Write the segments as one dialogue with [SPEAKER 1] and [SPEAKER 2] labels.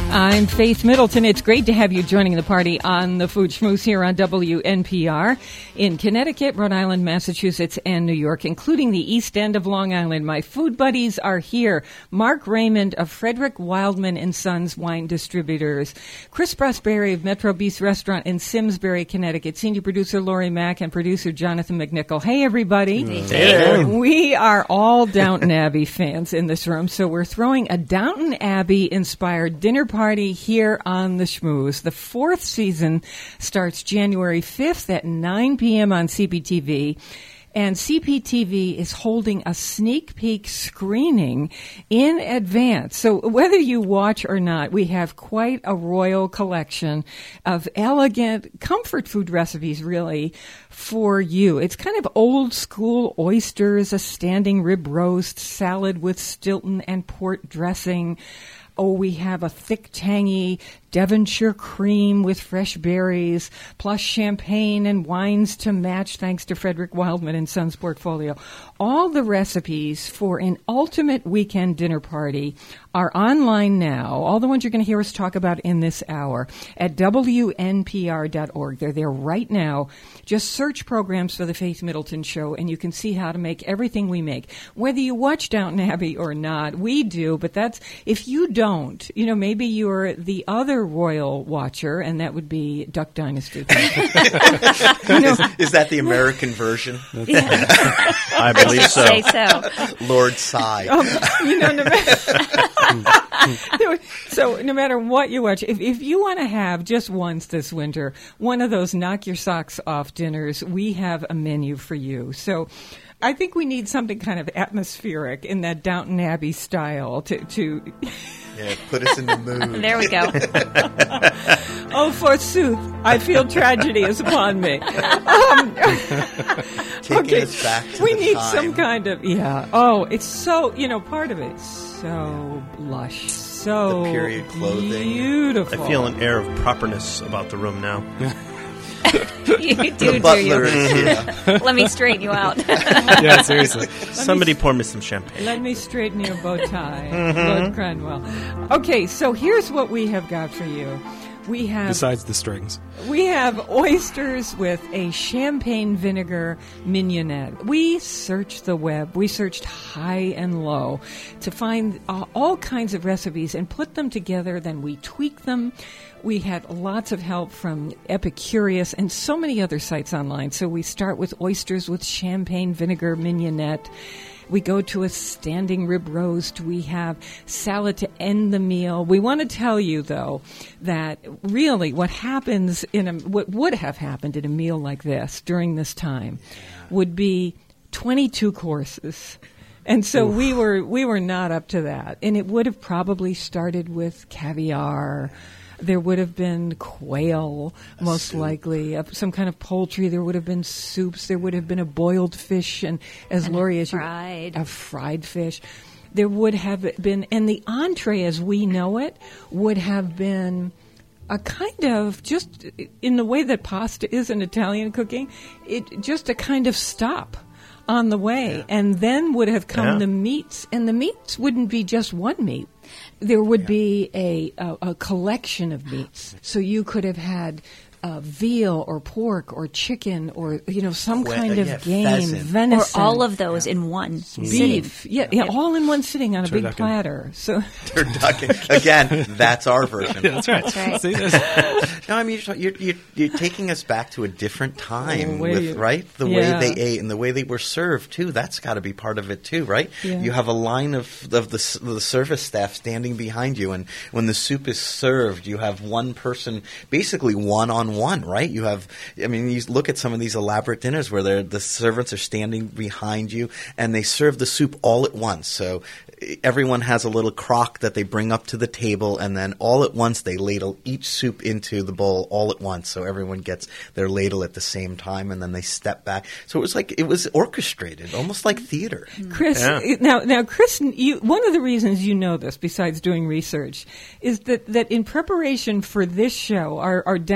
[SPEAKER 1] I'm Faith Middleton. It's great to have you joining the party on the Food Schmooze here on WNPR in Connecticut, Rhode Island, Massachusetts, and New York, including the East End of Long Island. My food buddies are here. Mark Raymond of Frederick Wildman & Sons Wine Distributors. Chris Prosperi of Metro Beast Restaurant in Simsbury, Connecticut. Senior producer Lori Mack and producer Jonathan McNichol. Hey, everybody.
[SPEAKER 2] Hey.
[SPEAKER 1] We are all Downton Abbey fans in this room, so we're throwing a Downton Abbey-inspired dinner party here on the Schmooze. The fourth season starts January 5th at 9 p.m. on CPTV. And CPTV is holding a sneak peek screening in advance. So whether you watch or not, we have quite a royal collection of elegant comfort food recipes, really, for you. It's kind of old school oysters, a standing rib roast, salad with Stilton and port dressing. Oh, we have a thick, tangy Devonshire cream with fresh berries, plus champagne and wines to match, thanks to Frederick Wildman & Sons portfolio. All the recipes for an ultimate weekend dinner party are online now. All the ones you're going to hear us talk about in this hour at WNPR.org. They're there right now. Just search programs for The Faith Middleton Show, and you can see how to make everything we make. Whether you watch Downton Abbey or not, we do, but that's, if you don't, maybe you're the other royal watcher, and that would be Duck Dynasty.
[SPEAKER 3] Is that the American version?
[SPEAKER 2] I believe so.
[SPEAKER 4] Say so.
[SPEAKER 3] Lord Sigh.
[SPEAKER 1] No matter what you watch, if you want to have just once this winter, one of those knock your socks off dinners, we have a menu for you. So I think we need something kind of atmospheric in that Downton Abbey style to
[SPEAKER 3] Yeah, put us in the mood.
[SPEAKER 4] There we go.
[SPEAKER 1] Oh, forsooth, I feel tragedy is upon me.
[SPEAKER 3] Taking us back to
[SPEAKER 1] we
[SPEAKER 3] the
[SPEAKER 1] need
[SPEAKER 3] time.
[SPEAKER 1] some kind of, Oh, it's so, part of it is so lush, so
[SPEAKER 3] The period clothing.
[SPEAKER 1] beautiful.
[SPEAKER 2] I feel an air of properness about the room now.
[SPEAKER 4] You
[SPEAKER 3] The
[SPEAKER 4] do
[SPEAKER 3] butler
[SPEAKER 4] you?
[SPEAKER 3] is here.
[SPEAKER 4] Let me straighten you out.
[SPEAKER 2] Yeah, seriously. Somebody pour me some champagne.
[SPEAKER 1] Let me straighten your bow tie, Lord Cranwell. Okay, so here's what we have got for you. We have,
[SPEAKER 5] Besides the strings.
[SPEAKER 1] we have oysters with a champagne vinegar mignonette. We searched the web. We searched high and low to find all kinds of recipes and put them together. Then we tweak them. We had lots of help from Epicurious and so many other sites online. So we start with oysters with champagne vinegar mignonette. We go to a standing rib roast. We have salad to end the meal. We want to tell you, though, that really what would have happened in a meal like this during this time would be 22 courses. And so we were not up to that. And it would have probably started with caviar. There would have been quail, most likely, some kind of poultry. There would have been soups. There would have been a boiled fish, and as Lori, a fried fish. There would have been, and the entree, as we know it, would have been a kind of, just in the way that pasta is in Italian cooking, just a kind of stop on the way, and then would have come the meats, and the meats wouldn't be just one meat. There would be a collection of meats. So you could have had veal or pork or chicken or, some kind of game,
[SPEAKER 3] pheasant.
[SPEAKER 1] venison.
[SPEAKER 4] Or all of those in one
[SPEAKER 1] beef.
[SPEAKER 4] sitting.
[SPEAKER 1] Yeah, all in one sitting on a big
[SPEAKER 5] Turducken.
[SPEAKER 1] platter. So
[SPEAKER 3] Turducken. Again, that's our version.
[SPEAKER 5] That's right.
[SPEAKER 4] That's right.
[SPEAKER 5] See, there's-
[SPEAKER 3] No, I mean, you're taking us back to a different time,
[SPEAKER 1] way
[SPEAKER 3] with
[SPEAKER 1] you-
[SPEAKER 3] right? The
[SPEAKER 1] Yeah.
[SPEAKER 3] way they ate and the way they were served, too. That's got to be part of it, too, right?
[SPEAKER 1] Yeah.
[SPEAKER 3] You have a line of the service staff standing behind you, and when the soup is served, you have one person, basically one-on-one, right? You have, I mean, you look at some of these elaborate dinners where the servants are standing behind you, and they serve the soup all at once. So everyone has a little crock that they bring up to the table, and then all at once they ladle each soup into the bowl all at once. So everyone gets their ladle at the same time, and then they step back. So it was orchestrated, almost like theater.
[SPEAKER 1] Chris, now, Chris, one of the reasons you know this, besides doing research, is that in preparation for this show, our Downton Abbey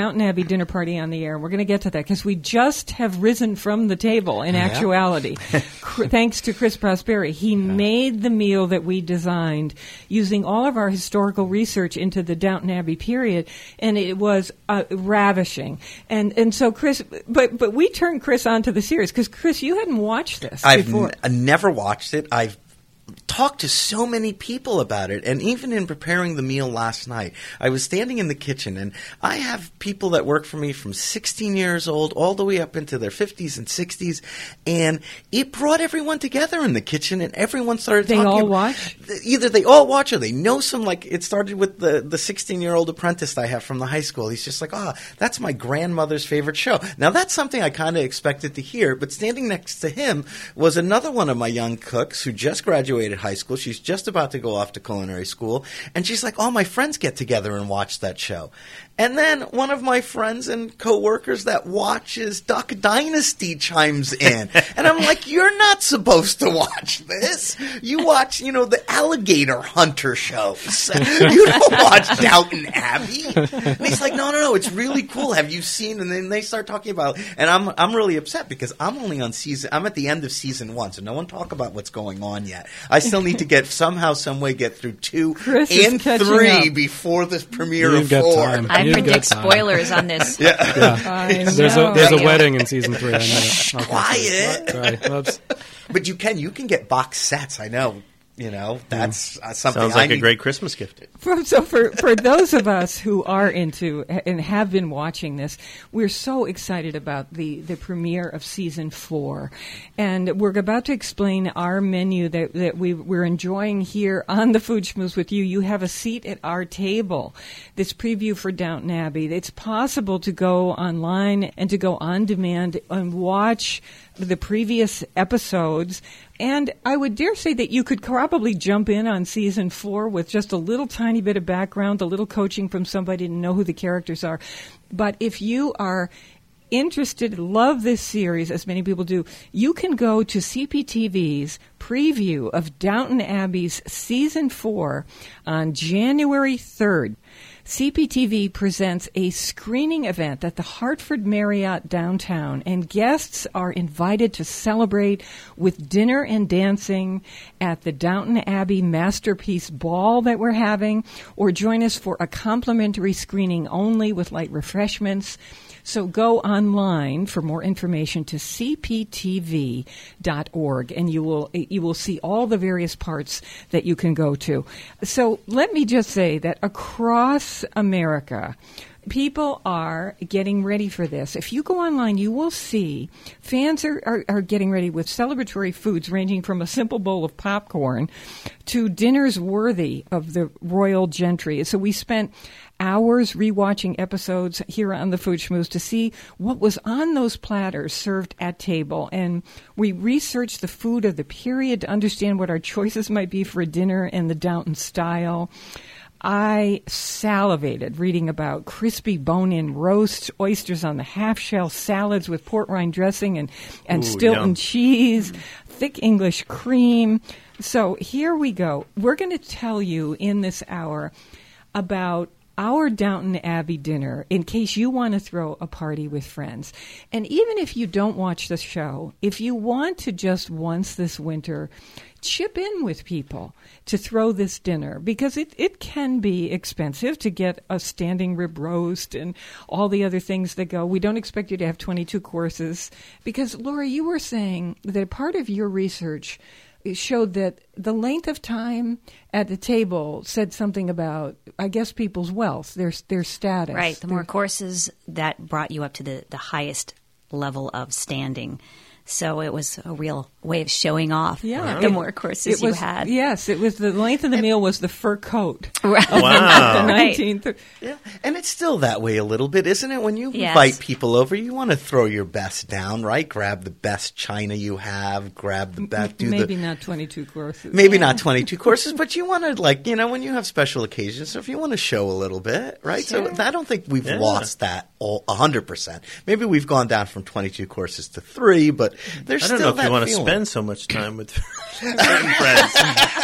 [SPEAKER 1] dinner party on the air. We're going to get to that because we just have risen from the table in actuality. Thanks to Chris Prosperi. He made the meal that we designed using all of our historical research into the Downton Abbey period, and it was ravishing. And so Chris, but we turned Chris onto the series because Chris, you hadn't watched this before.
[SPEAKER 3] I've never watched it. I've talked to so many people about it, and even in preparing the meal last night, I was standing in the kitchen, and I have people that work for me from 16 years old all the way up into their 50s and 60s, and it brought everyone together in the kitchen, and everyone started talking.
[SPEAKER 1] They all watch?
[SPEAKER 3] Either they all watch or they know some, like it started with the 16-year-old apprentice I have from the high school. He's just like, that's my grandmother's favorite show. Now, that's something I kind of expected to hear, but standing next to him was another one of my young cooks who just graduated high school. She's just about to go off to culinary school. And she's like, all my friends get together and watch that show. And then one of my friends and coworkers that watches Duck Dynasty chimes in. And I'm like, you're not supposed to watch this. You watch, the Alligator Hunter shows. You don't watch Downton Abbey. And he's like, no, it's really cool. Have you seen? And then they start talking about, and I'm really upset because I'm at the end of season 1, so no one talk about what's going on yet. I still need to get some way get through 2 and 3 before this premiere of 4.
[SPEAKER 4] I predict spoilers on this.
[SPEAKER 5] There's a wedding in season 3. I know.
[SPEAKER 3] Shh, quiet.
[SPEAKER 5] Sorry. Oops.
[SPEAKER 3] But you can get box sets. I know. That's something.
[SPEAKER 2] Sounds like a great Christmas gift.
[SPEAKER 1] So for those of us who are into and have been watching this, we're so excited about the premiere of season 4, and we're about to explain our menu that we're enjoying here on the Food Schmooze with you. You have a seat at our table. This preview for Downton Abbey. It's possible to go online and to go on demand and watch the previous episodes. And I would dare say that you could probably jump in on season 4 with just a little tiny bit of background, a little coaching from somebody to know who the characters are. But if you are interested, love this series, as many people do, you can go to CPTV's preview of Downton Abbey's season 4 on January 3rd. CPTV presents a screening event at the Hartford Marriott downtown, and guests are invited to celebrate with dinner and dancing at the Downton Abbey Masterpiece Ball that we're having, or join us for a complimentary screening only with light refreshments. So go online for more information to cptv.org, and you will see all the various parts that you can go to. So let me just say that across America, people are getting ready for this. If you go online, you will see fans are getting ready with celebratory foods ranging from a simple bowl of popcorn to dinners worthy of the royal gentry. So we spent hours rewatching episodes here on the Food Schmooze to see what was on those platters served at table. And we researched the food of the period to understand what our choices might be for a dinner in the Downton style. I salivated reading about crispy bone-in roasts, oysters on the half-shell, salads with port rind dressing and Stilton cheese, thick English cream. So here we go. We're going to tell you in this hour about our Downton Abbey dinner in case you want to throw a party with friends. And even if you don't watch the show, if you want to just once this winter chip in with people to throw this dinner, because it can be expensive to get a standing rib roast and all the other things that go. We don't expect you to have 22 courses because, Laura, you were saying that part of your research showed that the length of time at the table said something about, I guess, people's wealth, their status.
[SPEAKER 4] Right. The more courses, that brought you up to the highest level of standing. So it was a real way of showing off the more courses you had.
[SPEAKER 1] Yes, it was the length of the meal was the fur coat.
[SPEAKER 4] Right.
[SPEAKER 2] Wow.
[SPEAKER 1] The 19th.
[SPEAKER 3] Yeah, and it's still that way a little bit, isn't it? When you invite people over, you want to throw your best down, right? Grab the best china you have, grab the best.
[SPEAKER 1] Maybe not 22 courses.
[SPEAKER 3] Maybe not 22 courses, but you want to, when you have special occasions, so if you want to show a little bit, right?
[SPEAKER 4] Sure.
[SPEAKER 3] So I don't think we've lost that 100%. Maybe we've gone down from 22 courses to 3, but there's still that
[SPEAKER 2] I don't know if you want to
[SPEAKER 3] feeling.
[SPEAKER 2] spend so much time with certain friends.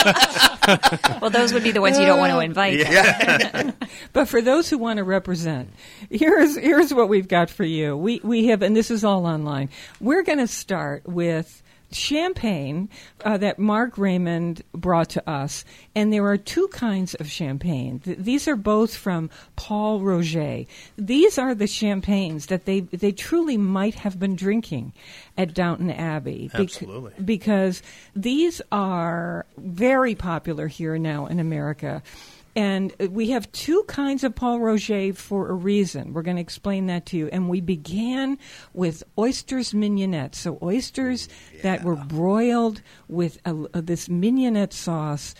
[SPEAKER 4] Well, those would be the ones you don't want to invite.
[SPEAKER 3] Yeah.
[SPEAKER 1] But for those who want to represent, here's what we've got for you. We have, and this is all online. We're going to start with champagne that Mark Raymond brought to us, and there are two kinds of champagne. These are both from Paul Roget. These are the champagnes that they truly might have been drinking at Downton Abbey.
[SPEAKER 2] Absolutely.
[SPEAKER 1] Because these are very popular here now in America. And we have two kinds of Paul Roget for a reason. We're going to explain that to you. And we began with oysters mignonette. So oysters that were broiled with this mignonette sauce.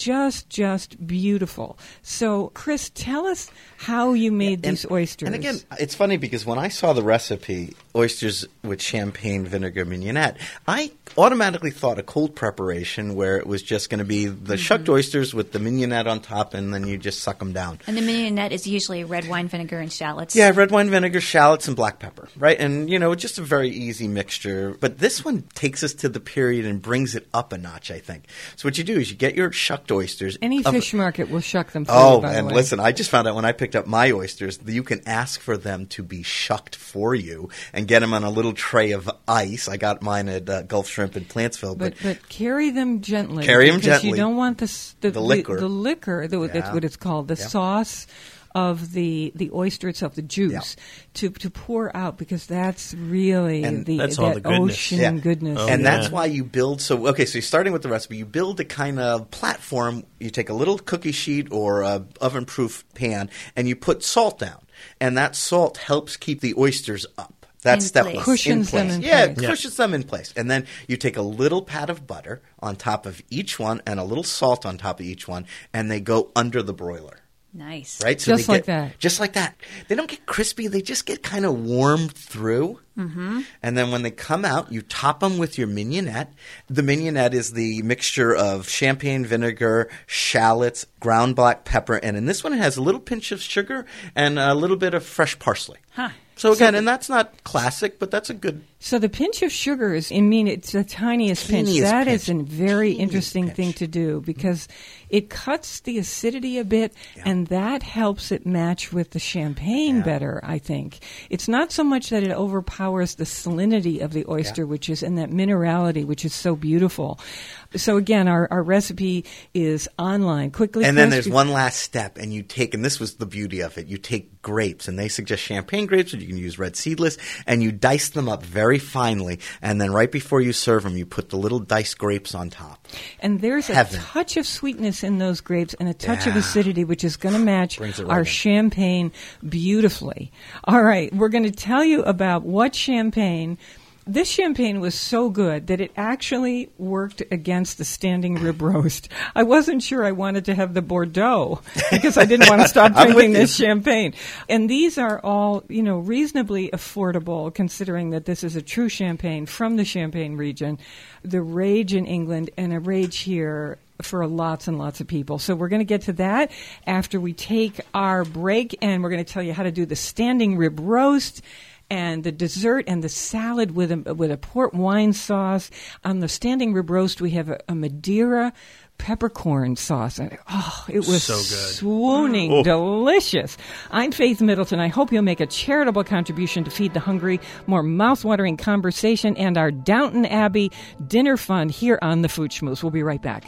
[SPEAKER 1] Just beautiful. So, Chris, tell us how you made these oysters.
[SPEAKER 3] And again, it's funny because when I saw the recipe, oysters with champagne vinegar mignonette, I automatically thought a cold preparation where it was just going to be the shucked oysters with the mignonette on top, and then you just suck them down.
[SPEAKER 4] And the mignonette is usually red wine vinegar and shallots.
[SPEAKER 3] Yeah, red wine vinegar, shallots, and black pepper, right? And, just a very easy mixture. But this one takes us to the period and brings it up a notch, I think. So what you do is you get your shucked oysters.
[SPEAKER 1] Any fish market will shuck them for you, by the way.
[SPEAKER 3] Listen, I just found out when I picked up my oysters, you can ask for them to be shucked for you and get them on a little tray of ice. I got mine at Gulf Shrimp in Plantsville.
[SPEAKER 1] But carry them gently.
[SPEAKER 3] Carry them
[SPEAKER 1] because
[SPEAKER 3] gently.
[SPEAKER 1] You don't want the liquor. The liquor, that's what it's called, the sauce of the oyster itself, the juice, to pour out, because that's really
[SPEAKER 2] that's all the goodness.
[SPEAKER 1] Ocean goodness.
[SPEAKER 3] And that's why you build. So you're starting with the recipe. You build a kind of platform. You take a little cookie sheet or a oven-proof pan, and you put salt down. And that salt helps keep the oysters up. That's step one.
[SPEAKER 1] Cushions them in place.
[SPEAKER 3] Yeah, cushions them in place. And then you take a little pat of butter on top of each one and a little salt on top of each one, and they go under the broiler.
[SPEAKER 4] Nice.
[SPEAKER 3] Right? So
[SPEAKER 1] just like that.
[SPEAKER 3] Just like that. They don't get crispy. They just get kind of warmed through. Mm-hmm. And then when they come out, you top them with your mignonette. The mignonette is the mixture of champagne vinegar, shallots, ground black pepper, and in this one it has a little pinch of sugar and a little bit of fresh parsley.
[SPEAKER 4] Huh.
[SPEAKER 3] So again, and that's not classic, but that's a good...
[SPEAKER 1] So the pinch of sugar is, it's the tiniest pinch. That is a very interesting thing to do, because it cuts the acidity a bit, and that helps it match with the champagne better, I think. It's not so much that it overpowers the salinity of the oyster, which is, and that minerality, which is so beautiful. So again, our recipe is online. Quickly,
[SPEAKER 3] and then there's one last step, and you take, and this was the beauty of it, you take grapes, and they suggest champagne grapes, but you can use red seedless, and you dice them up very finely, and then right before you serve them, you put the little diced grapes on top.
[SPEAKER 1] And there's a touch of sweetness in those grapes and a touch of acidity, which is going to match our champagne beautifully. All right, we're going to tell you about what champagne... This champagne was so good that it actually worked against the standing rib roast. I wasn't sure I wanted to have the Bordeaux because I didn't want to stop drinking this champagne. And these are all, reasonably affordable, considering that this is a true champagne from the Champagne region, the rage in England and a rage here for lots and lots of people. So we're going to get to that after we take our break, and we're going to tell you how to do the standing rib roast and the dessert and the salad with a port wine sauce. On the standing rib roast, we have a Madeira peppercorn sauce. And, it was
[SPEAKER 2] so good.
[SPEAKER 1] Swooning, delicious. I'm Faith Middleton. I hope you'll make a charitable contribution to Feed the Hungry, more mouth-watering conversation, and our Downton Abbey dinner fund here on the Food Schmooze. We'll be right back.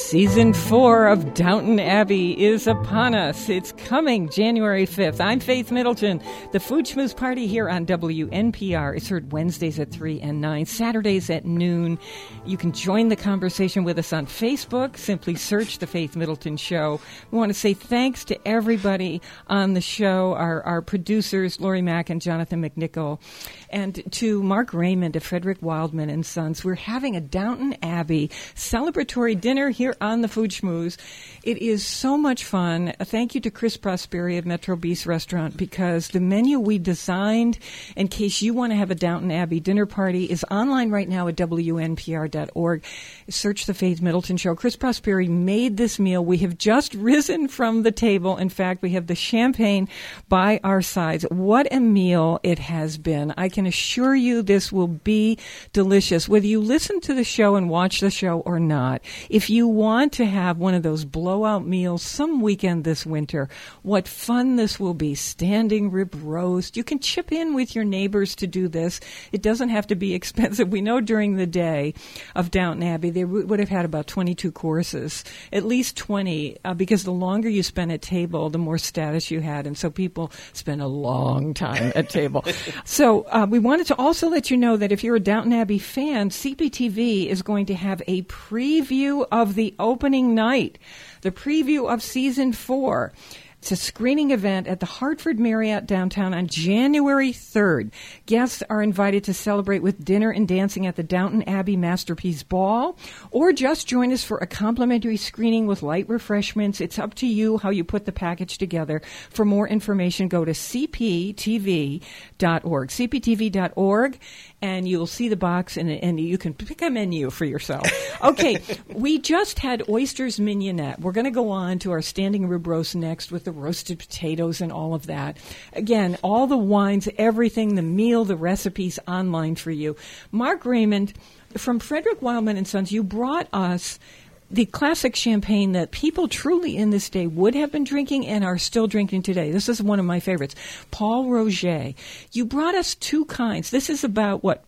[SPEAKER 1] Season 4 of Downton Abbey is upon us. It's coming January 5th. I'm Faith Middleton. The Food Schmooze Party here on WNPR is heard Wednesdays at 3 and 9, Saturdays at noon. You can join the conversation with us on Facebook. Simply search The Faith Middleton Show. We want to say thanks to everybody on the show, our producers, Lori Mack and Jonathan McNichol, and to Mark Raymond of Frederick Wildman and Sons. We're having a Downton Abbey celebratory dinner here on the Food Schmooze. It is so much fun. Thank you to Chris Prosperi of Metro Beast Restaurant, because the menu we designed in case you want to have a Downton Abbey dinner party is online right now at WNPR.org. Search The Faith Middleton Show. Chris Prosperi made this meal. We have just risen from the table. In fact, we have the champagne by our sides. What a meal it has been. I can assure you this will be delicious, whether you listen to the show and watch the show or not. If you want to have one of those blowout meals some weekend this winter, what fun this will be. Standing rib roast. You can chip in with your neighbors to do this. It doesn't have to be expensive. We know during the day of Downton Abbey, they would have had about 22 courses, at least 20, because the longer you spend at table, the more status you had. And so people spend a long time at table. So we wanted to also let you know that if you're a Downton Abbey fan, CPTV is going to have a preview of the opening night, the preview of Season 4. It's a screening event at the Hartford Marriott downtown on January 3rd. Guests are invited to celebrate with dinner and dancing at the Downton Abbey Masterpiece Ball, or just join us for a complimentary screening with light refreshments. It's up to you how you put the package together. For more information, go to cptv.org. cptv.org, and you'll see the box, and you can pick a menu for yourself. Okay, we just had oysters mignonette. We're going to go on to our standing rib roast next with the roasted potatoes and all of that. Again, all the wines, everything, the meal, the recipes online for you. Mark Raymond from Frederick Wildman and Sons, you brought us the classic champagne that people truly in this day would have been drinking and are still drinking today. This is one of my favorites, Paul Roger. You brought us two kinds. This is about, what,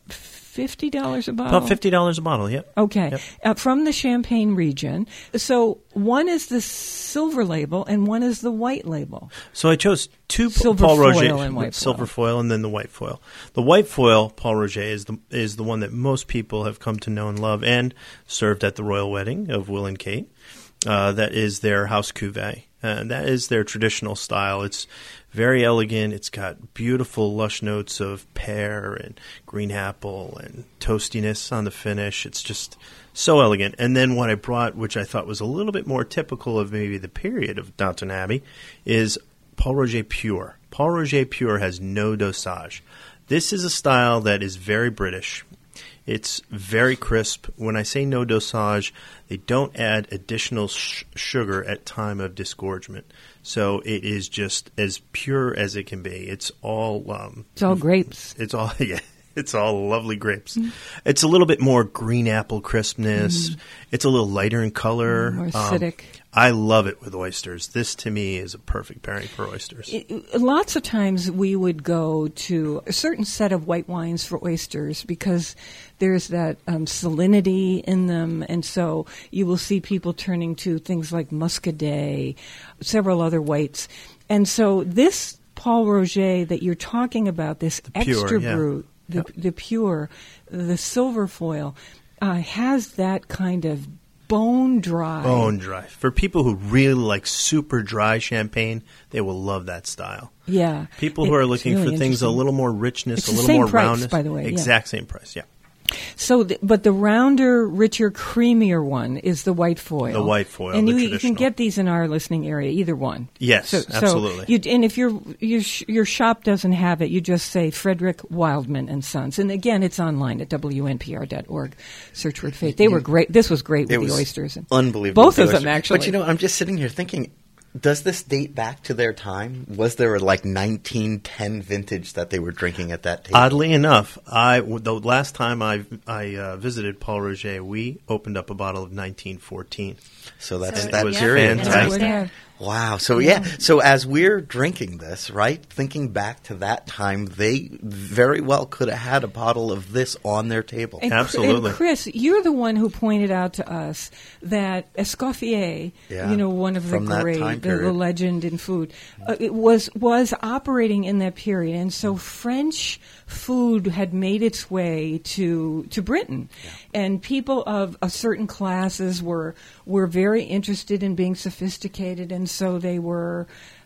[SPEAKER 1] $50 a bottle?
[SPEAKER 2] About $50 a bottle, yep.
[SPEAKER 1] Okay.
[SPEAKER 2] Yep.
[SPEAKER 1] From the Champagne region. So one is the silver label and one is the white label.
[SPEAKER 2] So I chose two
[SPEAKER 1] silver
[SPEAKER 2] Paul Roger,
[SPEAKER 1] foil and white
[SPEAKER 2] silver
[SPEAKER 1] foil.
[SPEAKER 2] foil, and then the white foil. The white foil Paul Roger is the one that most people have come to know and love, and served at the royal wedding of Will and Kate. That is their house cuvee. That is their traditional style. It's very elegant. It's got beautiful, lush notes of pear and green apple and toastiness on the finish. It's just so elegant. And then what I brought, which I thought was a little bit more typical of maybe the period of Downton Abbey, is Paul Roger Pure. Paul Roger Pure has no dosage. This is a style that is very British. It's very crisp. When I say no dosage, they don't add additional sugar at time of disgorgement. So it is just as pure as it can be. It's all
[SPEAKER 1] grapes.
[SPEAKER 2] It's all It's all lovely grapes. Mm. It's a little bit more green apple crispness. It's a little lighter in color.
[SPEAKER 1] More acidic.
[SPEAKER 2] I love it with oysters. This, to me, is a perfect pairing for oysters.
[SPEAKER 1] Lots of times we would go to a certain set of white wines for oysters because there's that salinity in them. And so you will see people turning to things like Muscadet, several other whites. And so this Paul Roger that you're talking about, this extra brut, the pure, the silver foil, has that kind of bone dry.
[SPEAKER 2] Bone dry. For people who really like super dry champagne, they will love that style.
[SPEAKER 1] Yeah.
[SPEAKER 2] People who are looking
[SPEAKER 1] really
[SPEAKER 2] for things a little more richness,
[SPEAKER 1] it's
[SPEAKER 2] a little more
[SPEAKER 1] price,
[SPEAKER 2] roundness.
[SPEAKER 1] By the way,
[SPEAKER 2] exact same price, yeah.
[SPEAKER 1] So, but the rounder, richer, creamier one is the white foil.
[SPEAKER 2] The white foil,
[SPEAKER 1] and
[SPEAKER 2] the
[SPEAKER 1] you
[SPEAKER 2] traditional.
[SPEAKER 1] can get these in our listening area, either one.
[SPEAKER 2] Yes, absolutely.
[SPEAKER 1] And if your shop doesn't have it, you just say Frederick Wildman and Sons. And again, it's online at WNPR.org. Search word faith. They were great. This was great with the oysters.
[SPEAKER 3] Unbelievable.
[SPEAKER 1] Both of them, actually.
[SPEAKER 3] But I'm just sitting here thinking, does this date back to their time? Was there like 1910 vintage that they were drinking at that table?
[SPEAKER 2] Oddly enough, the last time I visited Paul Roger, we opened up a bottle of 1914.
[SPEAKER 3] So that's
[SPEAKER 2] was
[SPEAKER 3] period.
[SPEAKER 2] fantastic.
[SPEAKER 3] Wow. So, yeah. So as we're drinking this, right, thinking back to that time, they very well could have had a bottle of this on their table.
[SPEAKER 2] Absolutely.
[SPEAKER 1] And Chris, you're the one who pointed out to us that Escoffier, one of the great, the legend in food, it was operating in that period. And so French food had made its way to Britain. Yeah. And people of certain classes were very interested in being sophisticated, and so they were,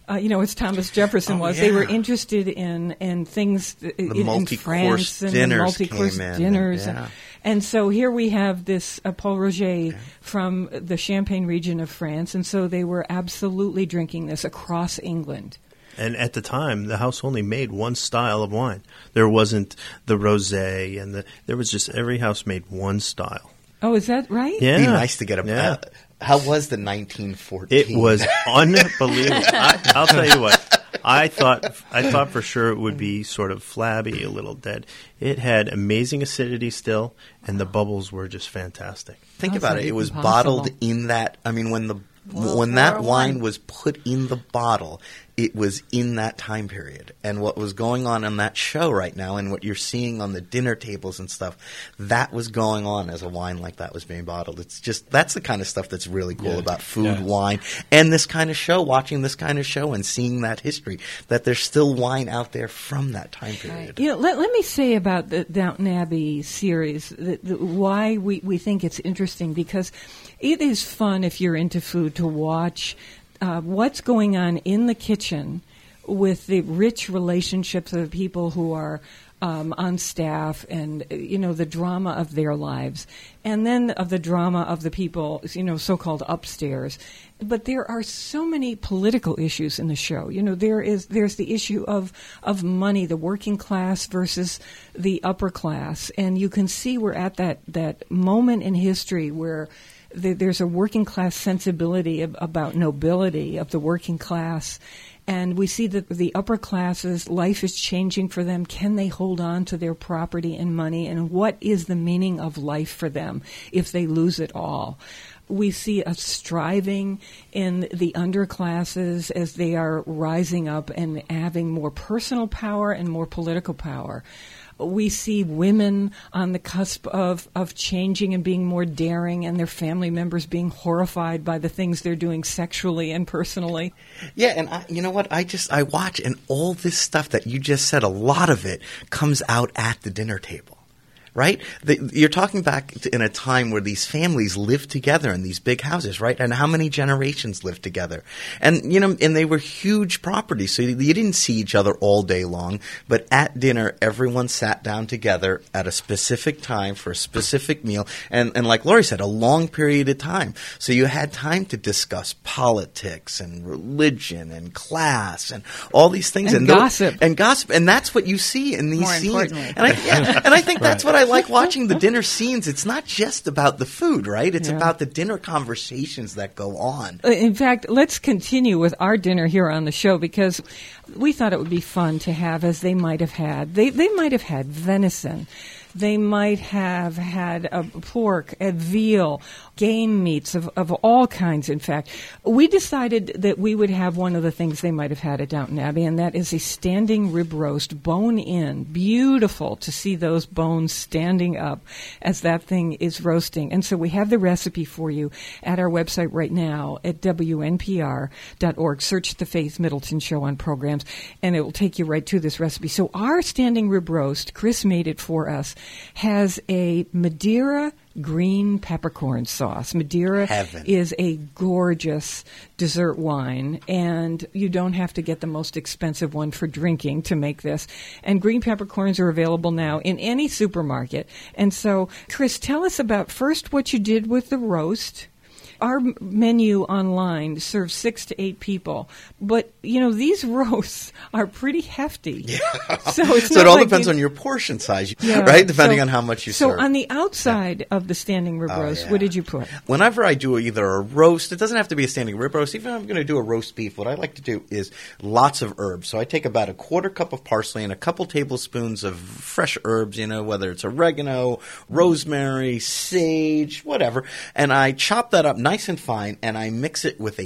[SPEAKER 1] as Thomas Jefferson was, they were interested in things in France and the multi-course dinners.
[SPEAKER 3] Yeah.
[SPEAKER 1] And so here we have this Paul Roger from the Champagne region of France, and so they were absolutely drinking this across England.
[SPEAKER 2] And at the time, the house only made one style of wine. There wasn't the rosé, and there was just every house made one style.
[SPEAKER 1] Oh, is that right?
[SPEAKER 2] Yeah.
[SPEAKER 3] It'd be nice to get a. How was the 1914?
[SPEAKER 2] It was unbelievable. I'll tell you what. I thought for sure it would be sort of flabby, a little dead. It had amazing acidity still, and the bubbles were just fantastic.
[SPEAKER 3] Think about it. It was bottled in that. I mean, when that wine was put in the bottle, it was in that time period. And what was going on that show right now, and what you're seeing on the dinner tables and stuff, that was going on as a wine like that was being bottled. It's just, that's the kind of stuff that's really cool about food, wine, and this kind of show, watching this kind of show and seeing that history, that there's still wine out there from that time period.
[SPEAKER 1] Let me say about the Downton Abbey series, why we think it's interesting, because it is fun if you're into food to watch what's going on in the kitchen with the rich relationships of the people who are on staff, and the drama of their lives, and then of the drama of the people so-called upstairs. But there are so many political issues in the show. There's the issue of money, the working class versus the upper class, and you can see we're at that moment in history where there's a working class sensibility about nobility of the working class. And we see that the upper classes, life is changing for them. Can they hold on to their property and money? And what is the meaning of life for them if they lose it all? We see a striving in the underclasses as they are rising up and having more personal power and more political power. We see women on the cusp of changing and being more daring, and their family members being horrified by the things they're doing sexually and personally.
[SPEAKER 3] Yeah, and you know what? I watch, and all this stuff that you just said, a lot of it comes out at the dinner table. Right? You're talking back in a time where these families lived together in these big houses, right? And how many generations lived together? And, and they were huge properties, so you didn't see each other all day long. But at dinner, everyone sat down together at a specific time for a specific meal. And like Laurie said, a long period of time. So you had time to discuss politics and religion and class and all these things.
[SPEAKER 1] And gossip.
[SPEAKER 3] And gossip. And that's what you see in these scenes. And I think that's what I like watching the dinner scenes. It's not just about the food, right? It's about the dinner conversations that go on.
[SPEAKER 1] In fact, let's continue with our dinner here on the show, because we thought it would be fun to have, as they might have had. They might have had venison. They might have had pork, veal, game meats of all kinds, in fact. We decided that we would have one of the things they might have had at Downton Abbey, and that is a standing rib roast, bone-in. Beautiful to see those bones standing up as that thing is roasting. And so we have the recipe for you at our website right now at WNPR.org. Search the Faith Middleton Show on programs, and it will take you right to this recipe. So our standing rib roast, Chris made it for us, has a Madeira green peppercorn sauce. Madeira is a gorgeous dessert wine, and you don't have to get the most expensive one for drinking to make this. And green peppercorns are available now in any supermarket. And so, Chris, tell us about first what you did with the roast. Our menu online serves 6 to 8 people, but these roasts are pretty hefty.
[SPEAKER 3] Yeah.
[SPEAKER 1] So
[SPEAKER 3] it all depends on your portion size, right? Depending on how much you serve.
[SPEAKER 1] So on the outside of the standing rib roast, what did you put?
[SPEAKER 3] Whenever I do either a roast, it doesn't have to be a standing rib roast. Even if I'm going to do a roast beef, what I like to do is lots of herbs. So I take about a 1/4 cup of parsley and a couple tablespoons of fresh herbs, whether it's oregano, rosemary, sage, whatever, and I chop that up nice and fine, and I mix it with a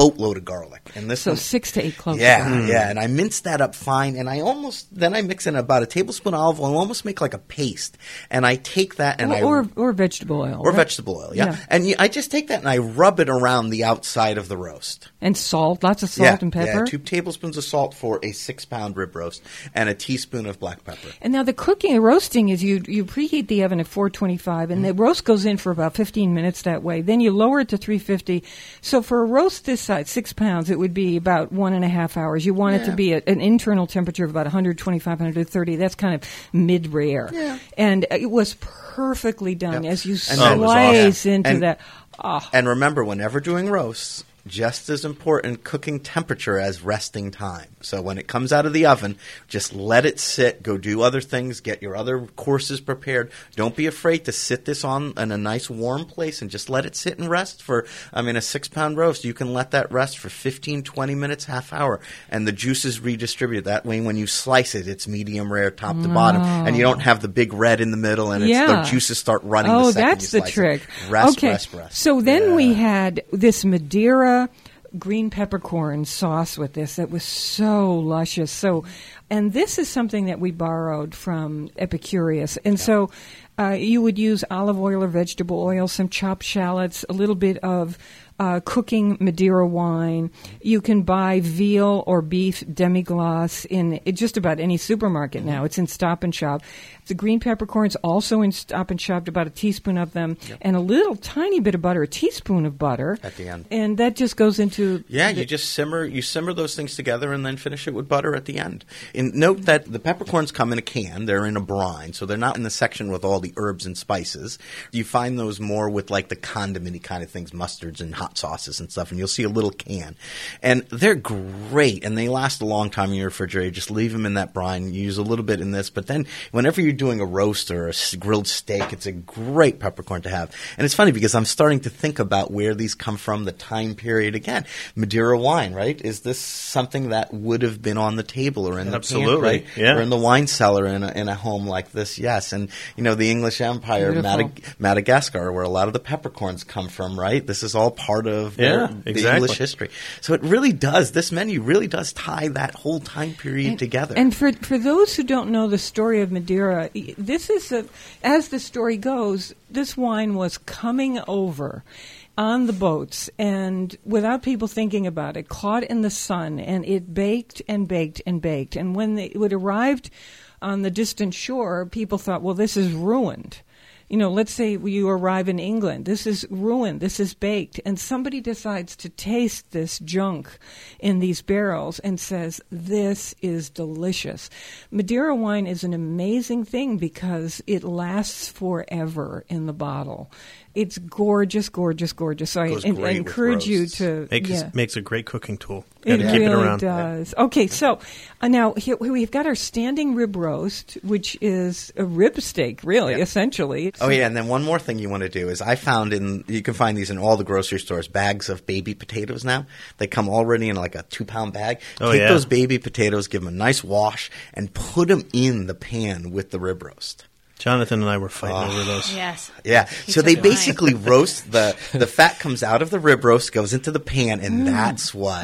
[SPEAKER 3] boatload of garlic. And this
[SPEAKER 1] so 6 to 8 cloves.
[SPEAKER 3] Yeah, yeah. And I mince that up fine, and I mix in about a tablespoon of olive oil and almost make like a paste. And I take that and
[SPEAKER 1] or vegetable oil.
[SPEAKER 3] Or vegetable oil, yeah. And I just take that and I rub it around the outside of the roast.
[SPEAKER 1] And salt, lots of salt and pepper.
[SPEAKER 3] Yeah, 2 tablespoons of salt for a 6-pound rib roast, and a teaspoon of black pepper.
[SPEAKER 1] And now the cooking and roasting is you preheat the oven at 425, and the roast goes in for about 15 minutes that way. Then you lower it to 350. So for a roast this size, 6 pounds, it would be about 1.5 hours. You want it to be at an internal temperature of about 125, 130. That's kind of mid-rare. Yeah. And it was perfectly done as you slice into that. Oh.
[SPEAKER 3] And remember, whenever doing roasts, just as important cooking temperature as resting time. So when it comes out of the oven, just let it sit, go do other things, get your other courses prepared. Don't be afraid to sit this on in a nice warm place and just let it sit and rest for, a 6-pound roast. You can let that rest for 15, 20 minutes, half hour, and the juices redistribute. That way when you slice it, it's medium rare top to bottom, and you don't have the big red in the middle, and the juices start running the second
[SPEAKER 1] that's
[SPEAKER 3] you
[SPEAKER 1] the
[SPEAKER 3] slice
[SPEAKER 1] trick.
[SPEAKER 3] It. Rest.
[SPEAKER 1] So then we had this Madeira green peppercorn sauce with this that was so luscious. And this is something that we borrowed from Epicurious. And so you would use olive oil or vegetable oil, some chopped shallots, a little bit of cooking Madeira wine. You can buy veal or beef demi-glace in just about any supermarket now. It's in Stop and Shop. The green peppercorns also in Stop and Shop, about a teaspoon of them, and a little tiny bit of butter, a teaspoon of butter.
[SPEAKER 3] At the end.
[SPEAKER 1] And that just goes into...
[SPEAKER 3] Yeah, you just simmer those things together and then finish it with butter at the end. And note that the peppercorns come in a can. They're in a brine, so they're not in the section with all the herbs and spices. You find those more with like the condiment-y kind of things, mustards and hot sauces and stuff, and you'll see a little can. And they're great, and they last a long time in your refrigerator. Just leave them in that brine. You use a little bit in this, but then whenever you're doing a roast or a grilled steak, it's a great peppercorn to have. And it's funny because I'm starting to think about where these come from, the time period. Again, Madeira wine, right? Is this something that would have been on the table or in the pan, right?
[SPEAKER 2] Yeah.
[SPEAKER 3] Or in the wine cellar in a home like this? Yes. And, the English Empire, Madagascar, where a lot of the peppercorns come from, right? This is all part of the English history. So it really does, this menu really does tie that whole time period together.
[SPEAKER 1] And for those who don't know the story of Madeira, this is, as the story goes, this wine was coming over on the boats and without people thinking about it, caught in the sun, and it baked and baked and baked. And when it arrived on the distant shore, people thought, well, this is ruined. Let's say you arrive in England. This is ruined. This is baked. And somebody decides to taste this junk in these barrels and says, this is delicious. Madeira wine is an amazing thing because it lasts forever in the bottle. It's gorgeous, gorgeous, gorgeous. So I encourage you to...
[SPEAKER 2] Makes a great cooking tool.
[SPEAKER 1] It really does. Okay, so now here we've got our standing rib roast, which is a rib steak, really, essentially.
[SPEAKER 3] Oh, yeah, and then one more thing you want to do is I found you can find these in all the grocery stores, bags of baby potatoes now. They come already in like a 2-pound bag. Take those baby potatoes, give them a nice wash, and put them in the pan with the rib roast.
[SPEAKER 2] Jonathan and I were fighting over those.
[SPEAKER 4] Yes.
[SPEAKER 3] Yeah. So they basically roast the fat comes out of the rib roast, goes into the pan, and that's what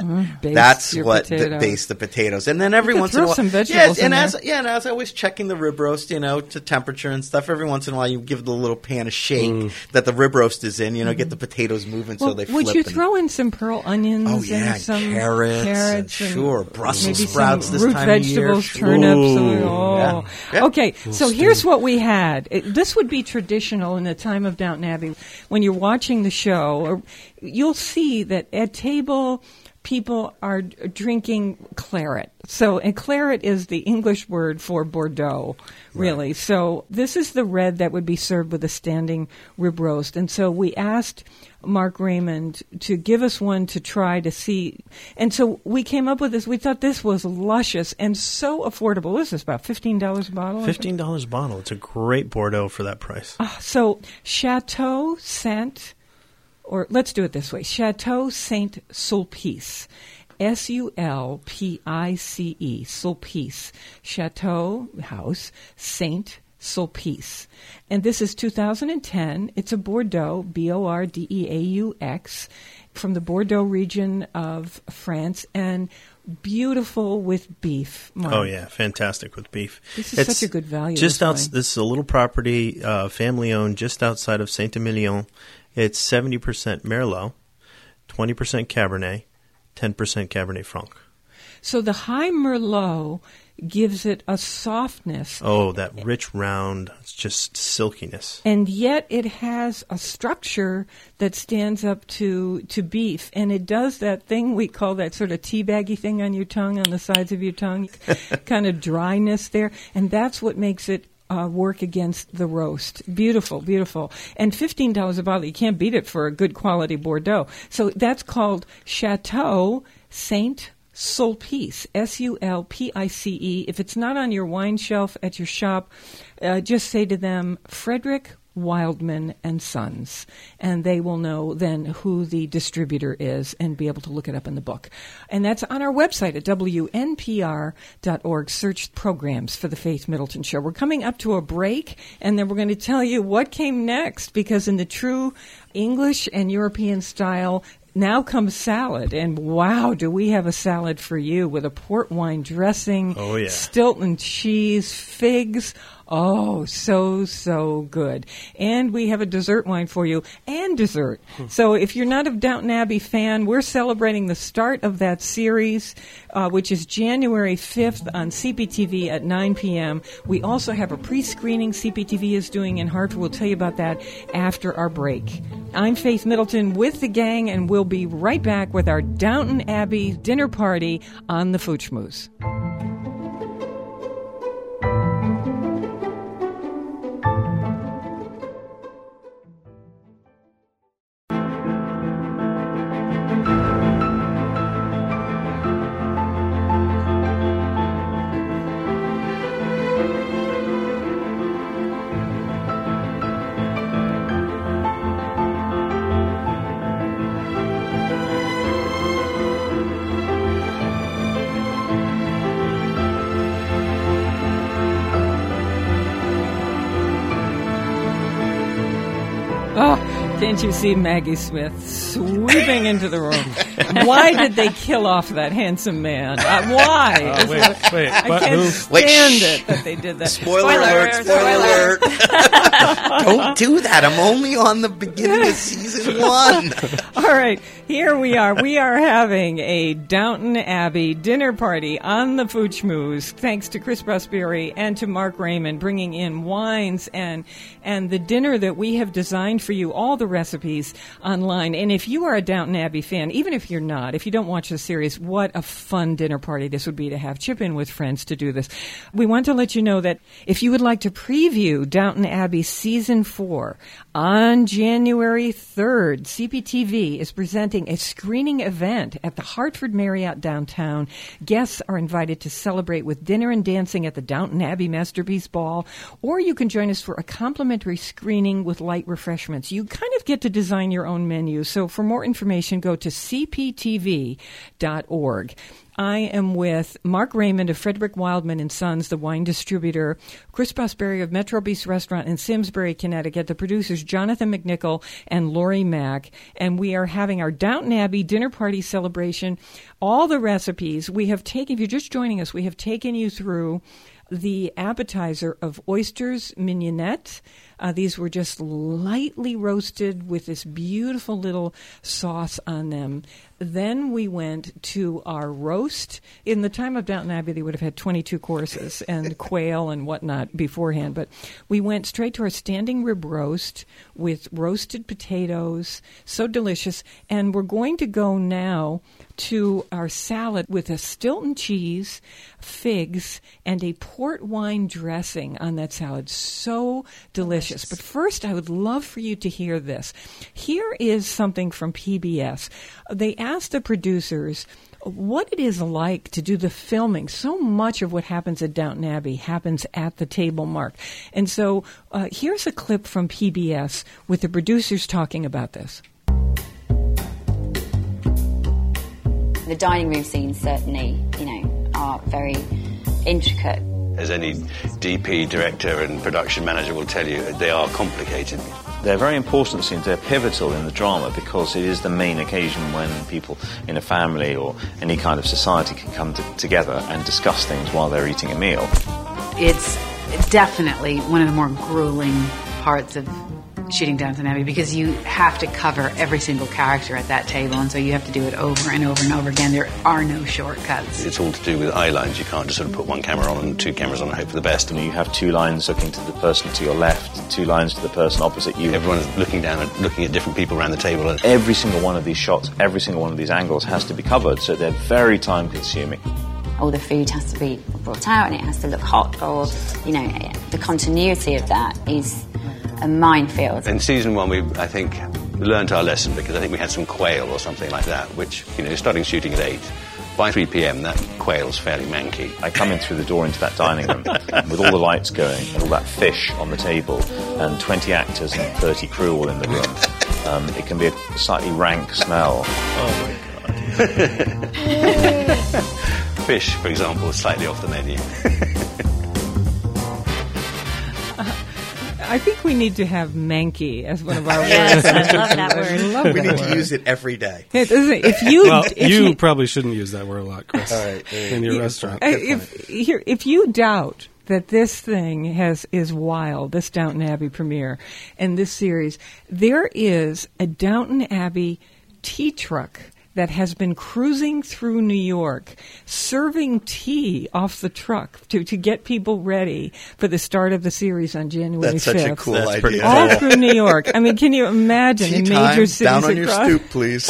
[SPEAKER 3] bastes the potatoes. And then every once in a while,
[SPEAKER 1] some vegetables
[SPEAKER 3] and as I was checking the rib roast, to temperature and stuff, every once in a while you give the little pan a shake that the rib roast is in. Get the potatoes moving so they flip.
[SPEAKER 1] Would you throw in some pearl onions?
[SPEAKER 3] Oh yeah,
[SPEAKER 1] and some
[SPEAKER 3] carrots, and sure, Brussels
[SPEAKER 1] maybe
[SPEAKER 3] sprouts
[SPEAKER 1] some
[SPEAKER 3] this
[SPEAKER 1] root
[SPEAKER 3] time
[SPEAKER 1] vegetables,
[SPEAKER 3] of year.
[SPEAKER 1] Turnips.
[SPEAKER 3] Yeah.
[SPEAKER 1] Okay, so here's what we had. This would be traditional in the time of Downton Abbey. When you're watching the show, you'll see that at table, people are drinking claret. And claret is the English word for Bordeaux, really. Right. So this is the red that would be served with a standing rib roast. And so we asked Mark Raymond to give us one to try to see. And so we came up with this. We thought this was luscious and so affordable. What is this, about $15 a bottle?
[SPEAKER 2] $15 a bottle. It's a great Bordeaux for that price.
[SPEAKER 1] So Chateau Saint, or let's do it this way, Chateau Saint Sulpice. Sulpice, Sulpice, Chateau House, Saint Sulpice. And this is 2010. It's a Bordeaux, Bordeaux, from the Bordeaux region of France, and beautiful with beef. Mark.
[SPEAKER 2] Oh, yeah. Fantastic with beef.
[SPEAKER 1] This is such a good value.
[SPEAKER 2] This is a little property, family-owned, just outside of Saint-Emilion. It's 70% Merlot, 20% Cabernet, 10% Cabernet Franc.
[SPEAKER 1] So the high Merlot gives it a softness.
[SPEAKER 2] Oh, that rich, round, just silkiness.
[SPEAKER 1] And yet it has a structure that stands up to beef. And it does that thing we call that sort of teabaggy thing on your tongue, on the sides of your tongue, kind of dryness there. And that's what makes it work against the roast. Beautiful, beautiful. And $15 a bottle. You can't beat it for a good quality Bordeaux. So that's called Chateau Saint Sulpice, Sulpice. If it's not on your wine shelf at your shop, just say to them, Frederick Wildman and Sons, and they will know then who the distributor is and be able to look it up in the book. And that's on our website at WNPR.org. Search programs for the Faith Middleton Show. We're coming up to a break, and then we're going to tell you what came next, because in the true English and European style, now comes salad, and wow, do we have a salad for you with a port wine dressing, Stilton cheese, figs. Oh, so good. And we have a dessert wine for you, and dessert. So if you're not a Downton Abbey fan, we're celebrating the start of that series, which is January 5th on CPTV at 9 p.m. We also have a pre-screening CPTV is doing in Hartford. We'll tell you about that after our break. I'm Faith Middleton with the gang, and we'll be right back with our Downton Abbey dinner party on the Foochmoose. Can't you see Maggie Smith sweeping into the room? Why did they kill off that handsome man? Why?
[SPEAKER 5] Wait.
[SPEAKER 1] I can't stand it that they did that.
[SPEAKER 3] Spoiler alert. Don't do that. I'm only on the beginning of season 1.
[SPEAKER 1] All right, here we are. We are having a Downton Abbey dinner party on the Foochmoose, thanks to Chris Prosperi and to Mark Raymond, bringing in wines and the dinner that we have designed for you, all the recipes online. And if you are a Downton Abbey fan, even if you're not, if you don't watch the series, what a fun dinner party this would be to have. Chip in with friends to do this. We want to let you know that if you would like to preview Downton Abbey Season 4 on January 3rd, CPTV is presenting a screening event at the Hartford Marriott downtown. Guests are invited to celebrate with dinner and dancing at the Downton Abbey Masterpiece Ball, or you can join us for a complimentary screening with light refreshments. You kind of get to design your own menu. So for more information, go to cptv.org. I am with Mark Raymond of Frederick Wildman and Sons, the wine distributor, Chris Prosperi of Metro Beast Restaurant in Simsbury, Connecticut, the producers Jonathan McNichol and Lori Mack, and we are having our Downton Abbey dinner party celebration. All the recipes we have taken, if you're just joining us, we have taken you through the appetizer of oysters mignonette. These were just lightly roasted with this beautiful little sauce on them. Then we went to our roast. In the time of Downton Abbey, they would have had 22 courses and quail and whatnot beforehand. But we went straight to our standing rib roast with roasted potatoes. So delicious. And we're going to go now to our salad with a Stilton cheese, figs, and a port wine dressing on that salad. So delicious. But first, I would love for you to hear this. Here is something from PBS. They asked the producers what it is like to do the filming. So much of what happens at Downton Abbey happens at the table, Mark. And so here's a clip from PBS with the producers talking about this.
[SPEAKER 6] The dining room scenes certainly, are very intricate. As any DP, director and production manager will tell you, they are complicated.
[SPEAKER 7] They're very important scenes. They're pivotal in the drama because it is the main occasion when people in a family or any kind of society can come together and discuss things while they're eating a meal.
[SPEAKER 8] It's definitely one of the more grueling parts of shooting Downton Abbey because you have to cover every single character at that table, and so you have to do it over and over and over again. There are no shortcuts.
[SPEAKER 6] It's all to do with eye lines. You can't just sort of put one camera on and two cameras on and hope for the best.
[SPEAKER 7] You have two lines looking to the person to your left, two lines to the person opposite you.
[SPEAKER 6] Everyone's looking down and looking at different people around the table. And
[SPEAKER 7] every single one of these shots, every single one of these angles has to be covered, so they're very time-consuming.
[SPEAKER 9] All the food has to be brought out and it has to look hot, or, the continuity of that is a minefield.
[SPEAKER 6] In season 1, we, I think, learnt our lesson because I think we had some quail or something like that, which, starting shooting at 8. By 3 p.m, that quail's fairly manky.
[SPEAKER 7] I come in through the door into that dining room with all the lights going and all that fish on the table and 20 actors and 30 crew all in the room. It can be a slightly rank smell.
[SPEAKER 2] Oh, my God.
[SPEAKER 6] Fish, for example, is slightly off the menu.
[SPEAKER 1] I think we need to have manky as one of our words.
[SPEAKER 4] Yes, I love that word.
[SPEAKER 3] We need to use it every day.
[SPEAKER 5] You probably shouldn't use that word a lot, Chris, in your restaurant.
[SPEAKER 1] If you doubt that this thing is wild, this Downton Abbey premiere and this series, there is a Downton Abbey tea truck that has been cruising through New York, serving tea off the truck to get people ready for the start of the series on January 5th.
[SPEAKER 3] That's such a cool idea.
[SPEAKER 1] All through New York. I mean, can you imagine
[SPEAKER 3] tea
[SPEAKER 1] major cities
[SPEAKER 3] down on
[SPEAKER 1] across?
[SPEAKER 3] your stoop, please.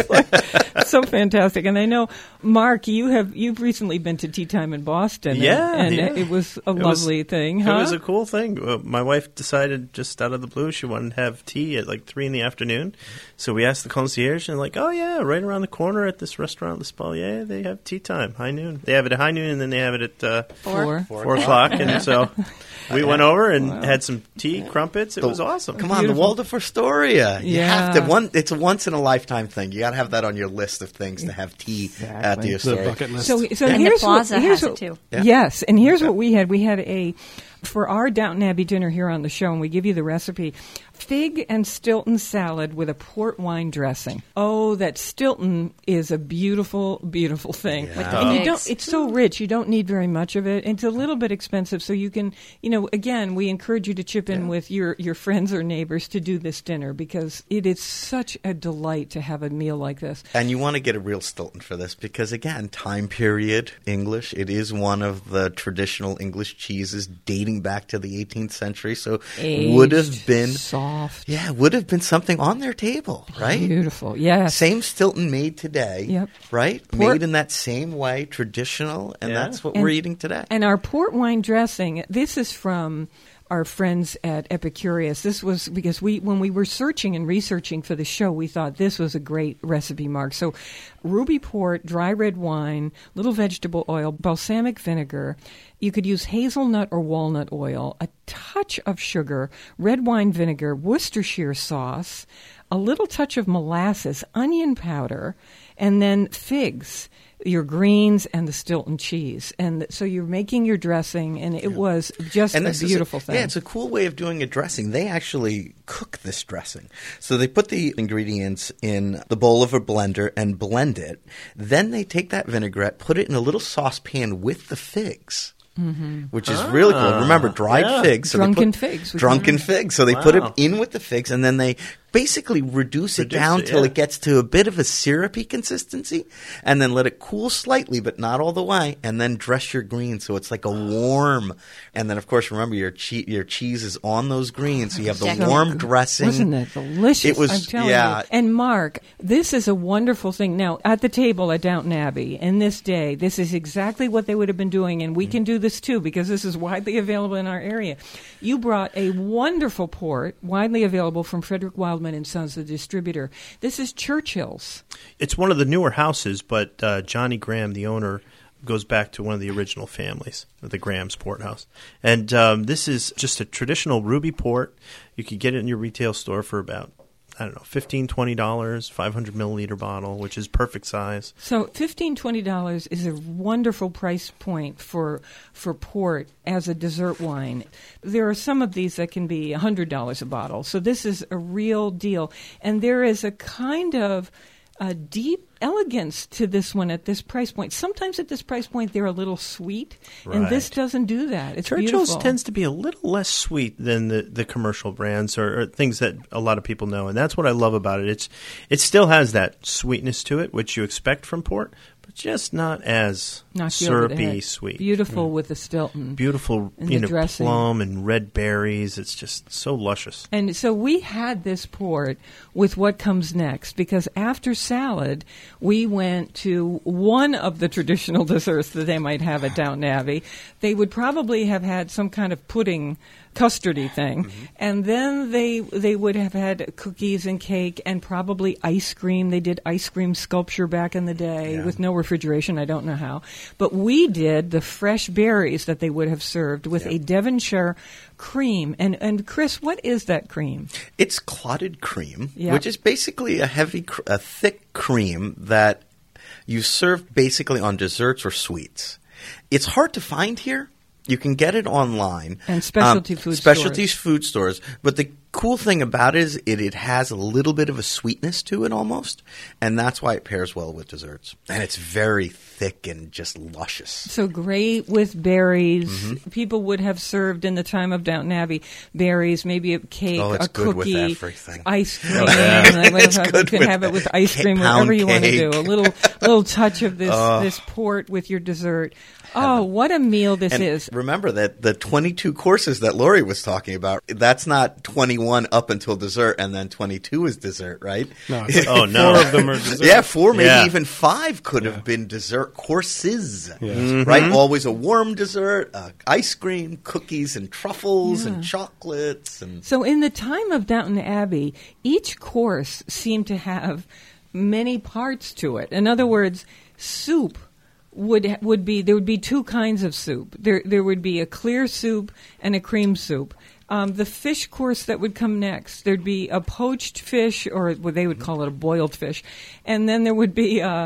[SPEAKER 1] It's so fantastic. And I know, Mark, you've recently been to Tea Time in Boston. And it was a lovely thing, huh?
[SPEAKER 2] It was a cool thing. My wife decided just out of the blue she wanted to have tea at like 3 p.m. So we asked the concierge, and like, oh yeah, right around the corner at this restaurant, L'Espalier, they have tea time, high noon. They have it at high noon, and then they have it at 4 o'clock. And so we went over and had some tea, crumpets. It was awesome.
[SPEAKER 3] Come on, the Waldorf Astoria. You have to. It's a once in a lifetime thing. You got to have that on your list of things to have tea at the Astoria.
[SPEAKER 5] The bucket list.
[SPEAKER 1] So
[SPEAKER 4] and the Plaza has it too.
[SPEAKER 1] Yeah. Yes, and here's what we had. We had for our Downton Abbey dinner here on the show, and we give you the recipe, fig and Stilton salad with a port wine dressing. Oh, that Stilton is a beautiful, beautiful thing.
[SPEAKER 3] Yeah.
[SPEAKER 1] And it's so rich, you don't need very much of it. It's a little bit expensive, so you can, again, we encourage you to chip in with your friends or neighbors to do this dinner because it is such a delight to have a meal like this.
[SPEAKER 3] And you want to get a real Stilton for this because, again, time period English. It is one of the traditional English cheeses dating back to the 18th century, so would have been
[SPEAKER 1] soft.
[SPEAKER 3] Yeah, would have been something on their table, right?
[SPEAKER 1] Beautiful, yes.
[SPEAKER 3] Same Stilton made today,
[SPEAKER 1] yep.
[SPEAKER 3] Right? Made in that same way, traditional, and that's what we're eating today.
[SPEAKER 1] And our port wine dressing, this is from our friends at Epicurious. This was because when we were searching and researching for the show, we thought this was a great recipe, Mark. So ruby port, dry red wine, little vegetable oil, balsamic vinegar. You could use hazelnut or walnut oil, a touch of sugar, red wine vinegar, Worcestershire sauce, a little touch of molasses, onion powder, and then figs, your greens, and the Stilton cheese. And so you're making your dressing, and it was just a beautiful thing.
[SPEAKER 3] Yeah, it's a cool way of doing a dressing. They actually cook this dressing. So they put the ingredients in the bowl of a blender and blend it. Then they take that vinaigrette, put it in a little saucepan with the figs. Mm-hmm. Which is really cool. Remember, dried figs. So
[SPEAKER 1] drunken figs.
[SPEAKER 3] Drunken figs. So they put it in with the figs, and then they basically reduce it down till it gets to a bit of a syrupy consistency, and then let it cool slightly, but not all the way, and then dress your greens so it's like a warm. And then, of course, remember your cheese is on those greens, so you have the warm dressing.
[SPEAKER 1] Wasn't it delicious?
[SPEAKER 3] It was.
[SPEAKER 1] I'm telling you. And Mark, this is a wonderful thing. Now, at the table at Downton Abbey, in this day, this is exactly what they would have been doing, and we can do this too because this is widely available in our area. You brought a wonderful port, widely available from Frederick Wildman and Sons, the distributor. This is Churchill's.
[SPEAKER 2] It's one of the newer houses, but Johnny Graham, the owner, goes back to one of the original families, the Graham's Port House. And this is just a traditional ruby port. You can get it in your retail store for about I don't know, $15, $20, 500 milliliter bottle, which is perfect size.
[SPEAKER 1] So $15, $20 is a wonderful price point for port as a dessert wine. There are some of these that can be $100 a bottle. So this is a real deal. And there is a kind of a deep elegance to this one at this price point. Sometimes at this price point they're a little sweet, and this doesn't do that. It's
[SPEAKER 2] Churchill's
[SPEAKER 1] beautiful.
[SPEAKER 2] Tends to be a little less sweet than the commercial brands or things that a lot of people know, and that's what I love about it. It still has that sweetness to it, which you expect from port, but just not as syrupy sweet.
[SPEAKER 1] Beautiful with the Stilton.
[SPEAKER 2] Beautiful, plum and red berries. It's just so luscious.
[SPEAKER 1] And so we had this port with what comes next, because after salad, we went to one of the traditional desserts that they might have at Downton Abbey. They would probably have had some kind of pudding, custardy thing. Mm-hmm. And then they would have had cookies and cake and probably ice cream. They did ice cream sculpture back in the day with no refrigeration. I don't know how. But we did the fresh berries that they would have served with a Devonshire cream. And Chris, what is that cream?
[SPEAKER 3] It's clotted cream, which is basically a thick cream that you serve basically on desserts or sweets. It's hard to find here. You can get it online.
[SPEAKER 1] And specialty
[SPEAKER 3] food stores. But the cool thing about it is it has a little bit of a sweetness to it almost, and that's why it pairs well with desserts. And it's very thick and just luscious.
[SPEAKER 1] So great with berries. Mm-hmm. People would have served in the time of Downton Abbey berries, maybe a cake, a cookie, ice cream. You can have it with ice cream, whatever you want to do. A little touch of this port with your dessert. Oh, what a meal this is.
[SPEAKER 3] Remember that the 22 courses that Lori was talking about, that's not 21 up until dessert and then 22 is dessert, right?
[SPEAKER 5] No. Oh, no. 4 of them are dessert.
[SPEAKER 3] Yeah, 4, maybe even 5 could have been dessert courses, right? Always a warm dessert, ice cream, cookies and truffles and chocolates.
[SPEAKER 1] So in the time of Downton Abbey, each course seemed to have many parts to it. In other words, soup would be there would be 2 kinds of soup. There would be a clear soup and a cream soup. The fish course that would come next, there'd be a poached fish, or what they would call it a boiled fish, and then there would be a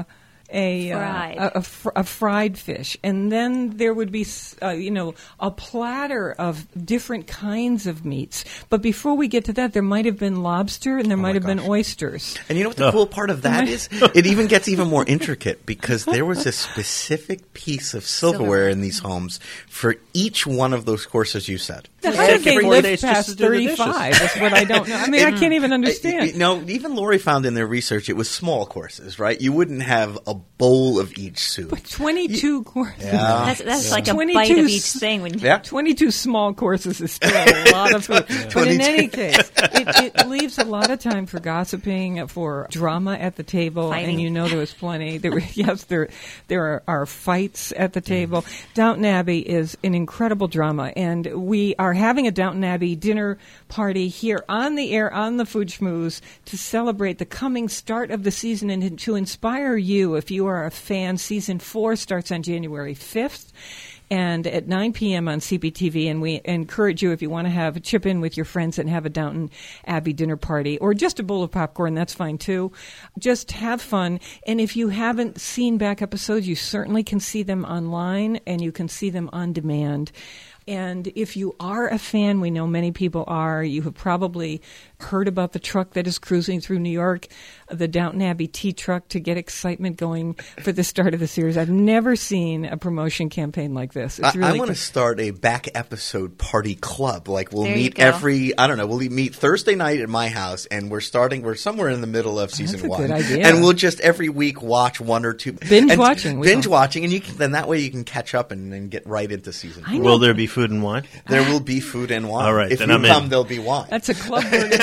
[SPEAKER 1] fried fish, and then there would be a platter of different kinds of meats. But before we get to that, there might have been lobster and there might have been oysters.
[SPEAKER 3] And you know what the cool part of that is? It even gets even more intricate, because there was a specific piece of silverware in these homes for each one of those courses you said.
[SPEAKER 1] How did they live past 35? That's what I don't know. I mean, I can't even understand.
[SPEAKER 3] No, even Lori found in their research it was small courses, right? You wouldn't have a bowl of each soup.
[SPEAKER 1] But 22 courses.
[SPEAKER 3] Yeah.
[SPEAKER 4] That's like a bite of each thing.
[SPEAKER 1] 22 small courses is still a lot of food. But in any case, it leaves a lot of time for gossiping, for drama at the table.
[SPEAKER 4] Fighting.
[SPEAKER 1] And there was plenty. There are fights at the table. Downton Abbey is an incredible drama, and we are having a Downton Abbey dinner party here on the air on the Food Schmooze to celebrate the coming start of the season and to inspire you. If you are a fan, season 4 starts on January 5th. And at 9 p.m. on CBTV, and we encourage you, if you want to have a chip in with your friends and have a Downton Abbey dinner party, or just a bowl of popcorn, that's fine too. Just have fun. And if you haven't seen back episodes, you certainly can see them online, and you can see them on demand. And if you are a fan, we know many people are, you have probably heard about the truck that is cruising through New York, the Downton Abbey tea truck, to get excitement going for the start of the series. I've never seen a promotion campaign like this. It's really
[SPEAKER 3] I want to start a back episode party club. Like we'll meet we'll meet Thursday night at my house, and we're somewhere in the middle of season 1.
[SPEAKER 1] Good idea.
[SPEAKER 3] And we'll just every week watch 1 or 2.
[SPEAKER 1] Binge watching,
[SPEAKER 3] and then that way you can catch up and get right into season 4.
[SPEAKER 2] Will there be food and wine?
[SPEAKER 3] There will be food and wine.
[SPEAKER 2] All right,
[SPEAKER 3] if
[SPEAKER 2] then
[SPEAKER 3] you
[SPEAKER 2] I'm
[SPEAKER 3] come,
[SPEAKER 2] in.
[SPEAKER 3] there'll be wine.
[SPEAKER 1] That's a club word.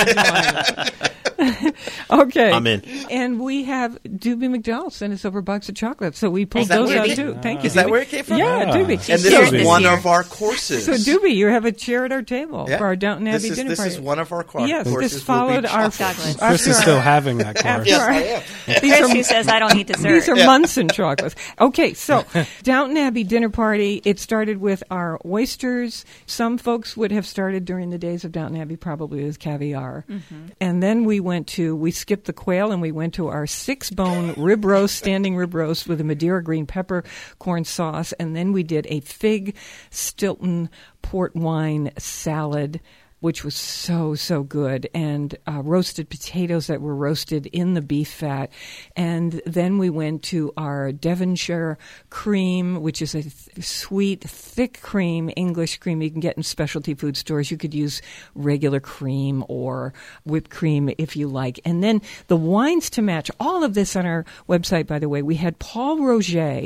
[SPEAKER 1] Okay.
[SPEAKER 2] I'm in.
[SPEAKER 1] And we have Doobie McDowell sent us over a box of chocolates, so we pulled those out too. Thank you.
[SPEAKER 3] Is that where it came from?
[SPEAKER 1] Yeah, Doobie.
[SPEAKER 3] And this is one of our courses.
[SPEAKER 1] So Doobie, you have a chair at our table for our Downton Abbey dinner party.
[SPEAKER 3] This is one of our courses.
[SPEAKER 1] Yes, this followed our
[SPEAKER 4] chocolates.
[SPEAKER 5] Chris is still having that course.
[SPEAKER 3] Yes, I am.
[SPEAKER 4] Chris, who says I don't eat dessert.
[SPEAKER 1] These are Munson chocolates. Okay, so Downton Abbey dinner party. It started with our oysters. Some folks would have started during the days of Downton Abbey probably with caviar. Mm-hmm. And then we we skipped the quail and we went to our 6-bone rib roast, standing rib roast with a Madeira green peppercorn sauce. And then we did a fig Stilton port wine salad, which was so, so good, and roasted potatoes that were roasted in the beef fat. And then we went to our Devonshire cream, which is a sweet, thick cream, English cream you can get in specialty food stores. You could use regular cream or whipped cream if you like. And then the wines to match. All of this on our website, by the way. We had Paul Roger,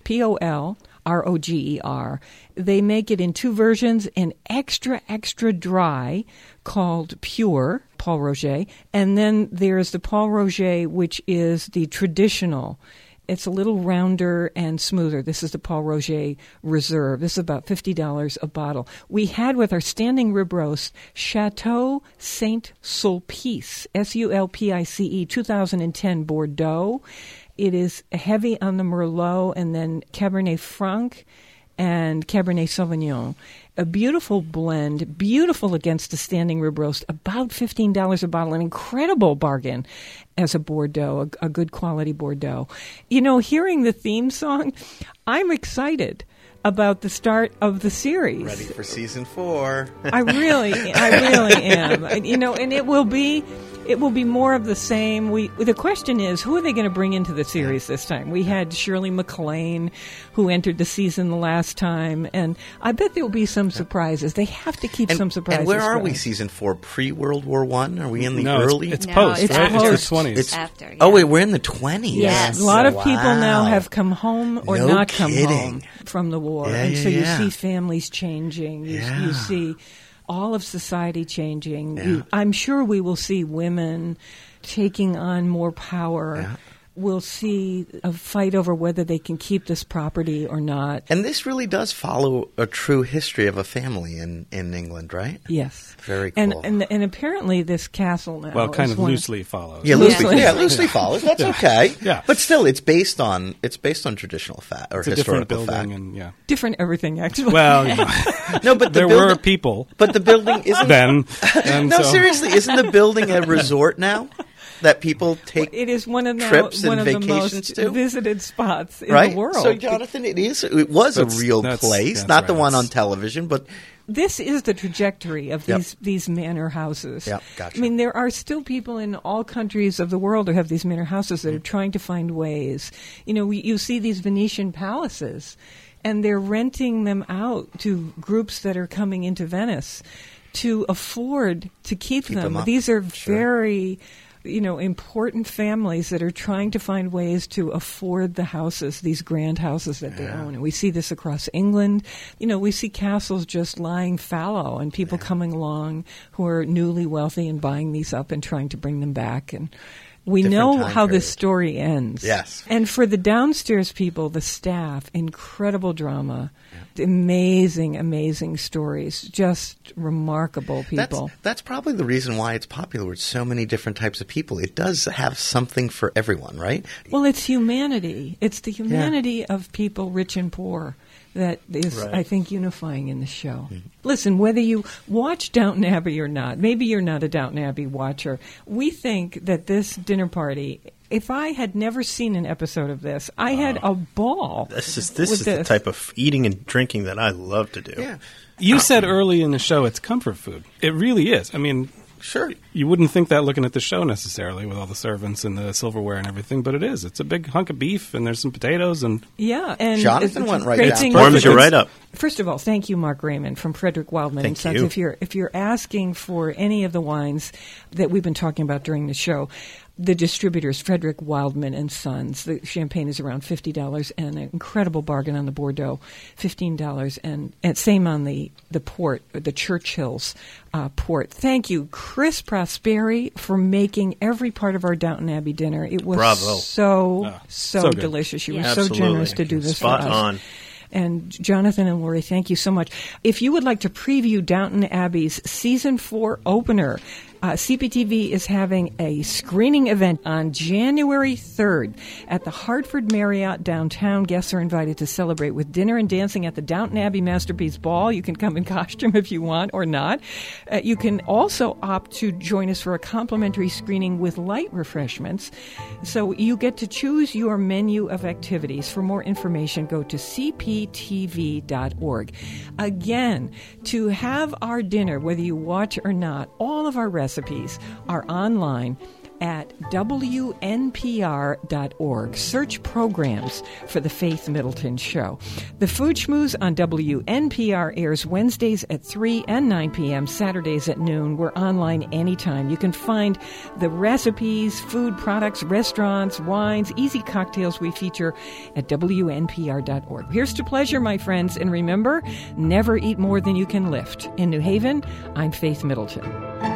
[SPEAKER 1] P-O-L-R-O-G-E-R. They make it in 2 versions, an extra, extra dry called Pure, Paul Roger, and then there's the Paul Roger, which is the traditional. It's a little rounder and smoother. This is the Paul Roger Reserve. This is about $50 a bottle. We had with our standing rib roast Chateau Saint Sulpice, S-U-L-P-I-C-E, 2010 Bordeaux. It is heavy on the Merlot and then Cabernet Franc and Cabernet Sauvignon. A beautiful blend, beautiful against a standing rib roast, about $15 a bottle, an incredible bargain as a Bordeaux, a good quality Bordeaux. You know, hearing the theme song, I'm excited about the start of the series.
[SPEAKER 3] Ready for season 4.
[SPEAKER 1] I really am. You know, and it will be more of the same. The question is, who are they going to bring into the series this time? We had Shirley MacLaine, who entered the season the last time, and I bet there will be some surprises. They have to keep some surprises.
[SPEAKER 3] And where are
[SPEAKER 1] fresh.
[SPEAKER 3] we, season 4? Pre-World War I? Are we in the early?
[SPEAKER 5] It's post,
[SPEAKER 1] it's
[SPEAKER 5] right?
[SPEAKER 1] post.
[SPEAKER 5] It's the 20s.
[SPEAKER 4] It's after. Yeah.
[SPEAKER 3] Oh, wait, we're in the 20s.
[SPEAKER 1] Yes. A lot of people now have come home or not come home from the war. And so you see families changing. You see all of society changing.
[SPEAKER 3] Yeah.
[SPEAKER 1] I'm sure we will see women taking on more power. Yeah. We'll see a fight over whether they can keep this property or not.
[SPEAKER 3] And this really does follow a true history of a family in England, right?
[SPEAKER 1] Yes.
[SPEAKER 3] Very cool.
[SPEAKER 1] And apparently this castle now
[SPEAKER 5] kind of loosely follows.
[SPEAKER 3] Yeah, loosely follows. That's okay.
[SPEAKER 5] Yeah.
[SPEAKER 3] But still, it's based on traditional fact or
[SPEAKER 5] it's
[SPEAKER 3] historical
[SPEAKER 5] a different
[SPEAKER 3] fact.
[SPEAKER 5] building and
[SPEAKER 1] different everything, actually.
[SPEAKER 5] Well,
[SPEAKER 3] no, but
[SPEAKER 5] there were people.
[SPEAKER 3] But the building isn't.
[SPEAKER 5] Then.
[SPEAKER 3] Seriously, isn't the building a resort now? That people take
[SPEAKER 1] it is one of
[SPEAKER 3] trips
[SPEAKER 1] and
[SPEAKER 3] vacations
[SPEAKER 1] the most visited spots in
[SPEAKER 3] right?
[SPEAKER 1] the world.
[SPEAKER 3] So, Jonathan, it was a real place, not the one on television, but
[SPEAKER 1] this is the trajectory of these manor houses.
[SPEAKER 3] Yep, gotcha.
[SPEAKER 1] I mean, there are still people in all countries of the world who have these manor houses that are trying to find ways. You know, you see these Venetian palaces, and they're renting them out to groups that are coming into Venice to afford to keep them. These are very important families that are trying to find ways to afford the houses, these grand houses that they own. And we see this across England. You know, we see castles just lying fallow and people coming along who are newly wealthy and buying these up and trying to bring them back. And we know how this story ends.
[SPEAKER 3] Yes.
[SPEAKER 1] And for the downstairs people, the staff, incredible drama. Amazing, amazing stories. Just remarkable people.
[SPEAKER 3] That's probably the reason why it's popular with so many different types of people. It does have something for everyone, right?
[SPEAKER 1] Well, it's humanity. It's the humanity of people, rich and poor, that is, I think, unifying in the show. Mm-hmm. Listen, whether you watch Downton Abbey or not, maybe you're not a Downton Abbey watcher, we think that this dinner party, if I had never seen an episode of this, I had a ball.
[SPEAKER 2] This is the type of eating and drinking that I love to do.
[SPEAKER 3] Yeah.
[SPEAKER 5] You said early in the show it's comfort food. It really is. I mean,
[SPEAKER 3] sure.
[SPEAKER 5] You wouldn't think that looking at the show necessarily with all the servants and the silverware and everything, but it is. It's a big hunk of beef and there's some potatoes and
[SPEAKER 1] and
[SPEAKER 3] Jonathan went right down.
[SPEAKER 2] Warms you right up.
[SPEAKER 1] First of all, thank you, Mark Raymond from Frederick Wildman and Sons. If you're asking for any of the wines that we've been talking about during the show, the distributors, Frederick Wildman and Sons. The champagne is around $50 and an incredible bargain on the Bordeaux, $15. And same on the port, the Churchill's port. Thank you, Chris Prosperi, for making every part of our Downton Abbey dinner. It was so delicious. You were so generous to do this for us.
[SPEAKER 2] Spot on.
[SPEAKER 1] And Jonathan and Lori, thank you so much. If you would like to preview Downton Abbey's Season 4 opener, CPTV is having a screening event on January 3rd at the Hartford Marriott downtown. Guests are invited to celebrate with dinner and dancing at the Downton Abbey Masterpiece Ball. You can come in costume if you want or not. You can also opt to join us for a complimentary screening with light refreshments. So you get to choose your menu of activities. For more information, go to cptv.org. Again, to have our dinner, whether you watch or not, all of our recipes are online at WNPR.org. Search programs for The Faith Middleton Show. The Food Schmooze on WNPR airs Wednesdays at 3 and 9 p.m., Saturdays at noon. We're online anytime. You can find the recipes, food products, restaurants, wines, easy cocktails we feature at WNPR.org. Here's to pleasure, my friends, and remember, never eat more than you can lift. In New Haven, I'm Faith Middleton.